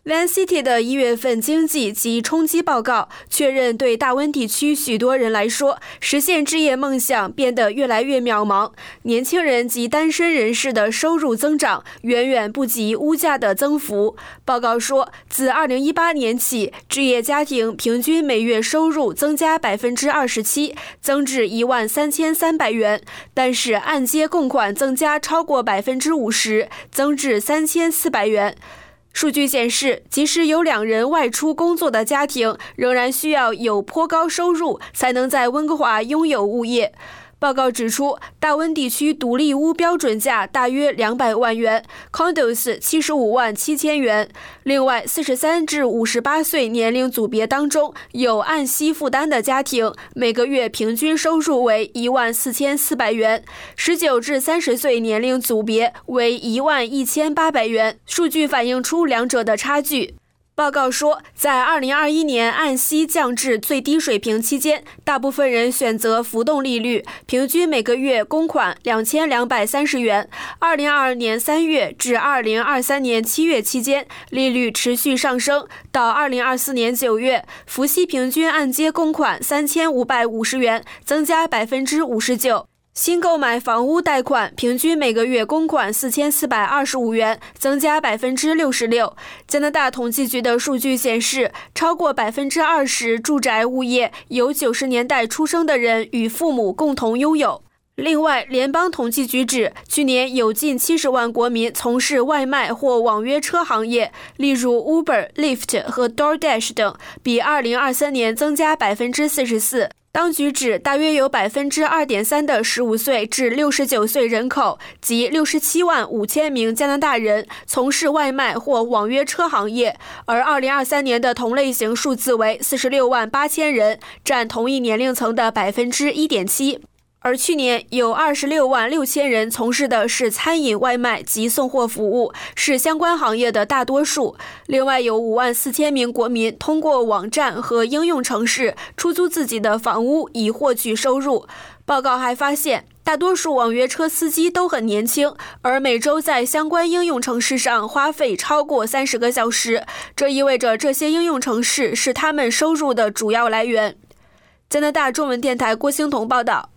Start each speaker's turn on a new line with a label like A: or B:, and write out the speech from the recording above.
A: Vancity 的1月份经济及冲击报告确认，对大温地区许多人来说，实现置业梦想变得越来越渺茫。年轻人及单身人士的收入增长远远不及物价的增幅。报告说，自2018年起，置业家庭平均每月收入增加27%，增至13300元，但是按揭供款增加超过50%，增至3400元。数据显示，即使有2人外出工作的家庭，仍然需要有颇高收入才能在温哥华拥有物业。报告指出，大温地区独立屋标准价大约200万元 ，condos 75万7千元。另外，43至58岁年龄组别当中有按息负担的家庭，每个月平均收入为14400元；19至30岁年龄组别为11800元。数据反映出两者的差距。报告说，在2021年按息降至最低水平期间，大部分人选择浮动利率，平均每个月供款2230元。2022年3月至2023年7月期间，利率持续上升，到2024年9月，伏羲平均按揭供款3550元，增加59%。新购买房屋贷款平均每个月供款4425元，增加66%。加拿大统计局的数据显示，超过20%住宅物业由90年代出生的人与父母共同拥有。另外，联邦统计局指，去年有近70万国民从事外卖或网约车行业，例如 Uber、Lyft 和 DoorDash 等，比2023年增加44%。当局指，大约有2.3%的15岁至69岁人口，即67万5千名加拿大人从事外卖或网约车行业，而2023年的同类型数字为46万8千人，占同一年龄层的1.7%。而去年有26万6千人从事的是餐饮外卖及送货服务，是相关行业的大多数。另外有5万4千名国民通过网站和应用程式出租自己的房屋以获取收入。报告还发现，大多数网约车司机都很年轻，而每周在相关应用程式上花费超过30个小时，这意味着这些应用程式是他们收入的主要来源。加拿大中文电台郭兴彤报道。